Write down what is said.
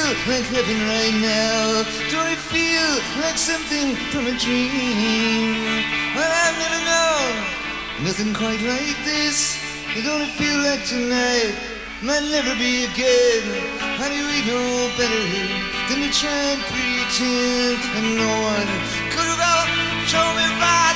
like heaven right now? Don't it feel like something from a dream? Well, I've never known nothing quite like this. Don't it feel like tonight might never be again? How do we know better than to try and pretend? And no one could have shown me right.